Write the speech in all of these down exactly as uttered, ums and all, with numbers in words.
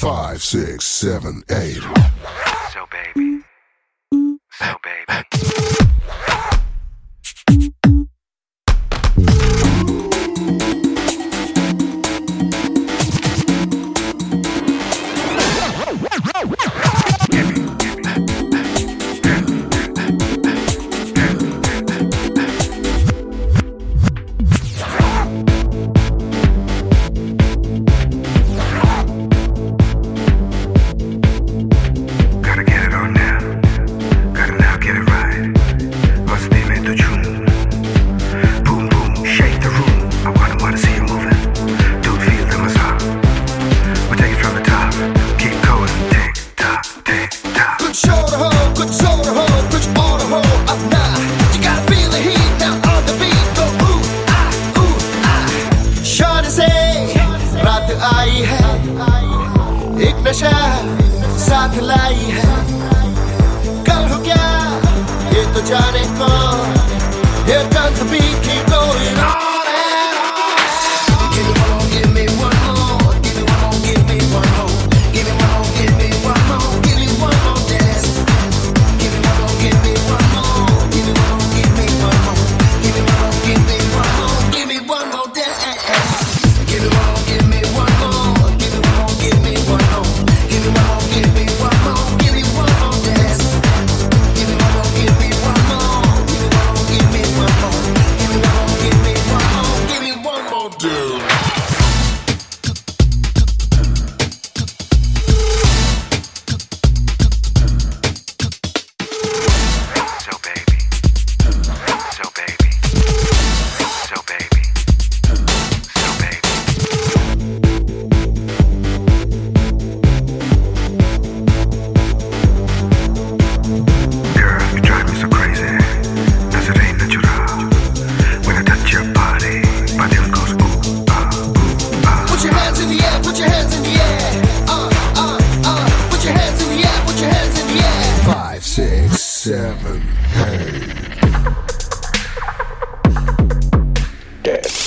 Five, six, seven, eight. So baby, so baby. आई है एक नशा साथ लाई है, कल हो क्या ये तो जाने कौन। Here comes the beat, keep going on and on. Give me one more, give me one more, give me one more, give me one more, give me one more, give me one more, give me one more dance. Give me one more, give me one more, give me one more, give me one more, give me one more, give me one more, give me one more dance. Give me one more, give me one more, give me one more, give me one more, give me one more, give me one more, give me one more dance. Give me one more, give me one more, give me one more, give me one more, give me one more, give me one more, give me one more dance. So baby, so baby, so baby, so baby. Girl, you drive me so crazy. Does it ain't natural? When I touch your body, body goes ooh ah ooh ah. Put your hands in the air, put your hands in the air. Uh, uh, uh. Put your hands in the air, put your hands in the air. Five, six, seven, eight. Dance.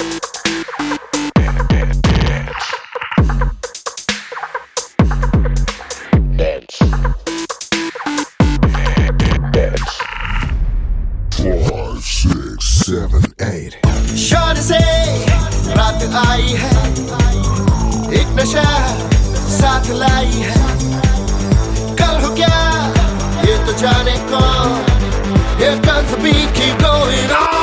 Dance. Dance. Five, six, seven, eight. शान से रात आई है, एक नशा साथ लाई है, कल हो क्या ये तो जाने कौन। Here comes the beat, keep going on.